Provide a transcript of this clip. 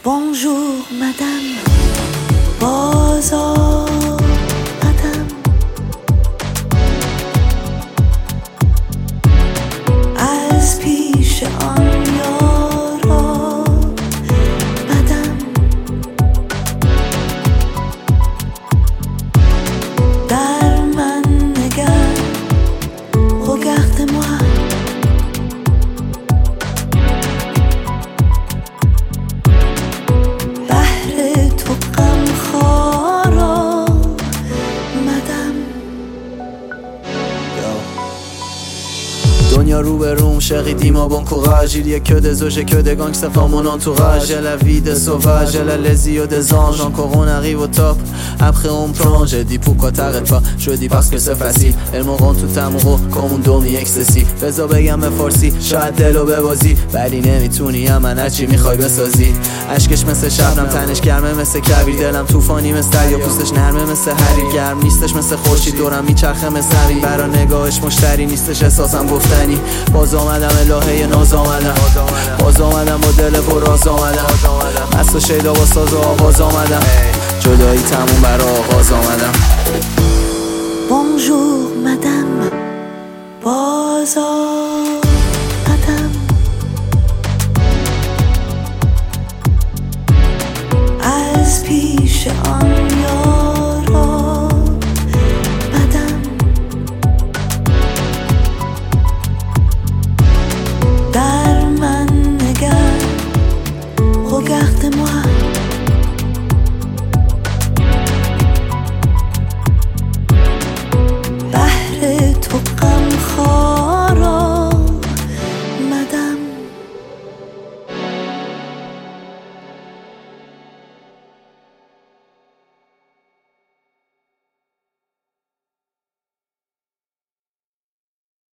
Bonjour madame, بازار قدم از پیش آن یارا بدم در من نگر regarde-moi Donn'ya روبروم شقیدیم bon courage. Il y a que des oges et que des gangsters dans mon entourage. J'ai la vie des sauvages, j'ai la lésio des anges. Encore on arrive au top, après on prend. J'ai dit pourquoi t'arrêtes pas, je dis parce que c'est facile. Elles me rendent tout amoureux comme un dormi excessif. بذار بگم به فارسی شاید دلو ببازی، ولی نمیتونی من هرچی میخوای بسازی. اشکش مثل شبنم، تنش گرمه مثل کبیر، دلم طوفانی مثل دریا، پوستش نرمه مثل حریر، گرم نیستش مثل خورشید، دورم میچرخه مثل زمین. برا نگاهش مشتری نیستش، احساسم گفتنی. باز آمدم الهه ناز آمدم، باز آمدم با دل پر راز آمدم، مست و شیدا با ساز و آواز آمدم، جدایی تموم برا آغاز آمدم. Bonjour madame, بازار قدم از پیش آن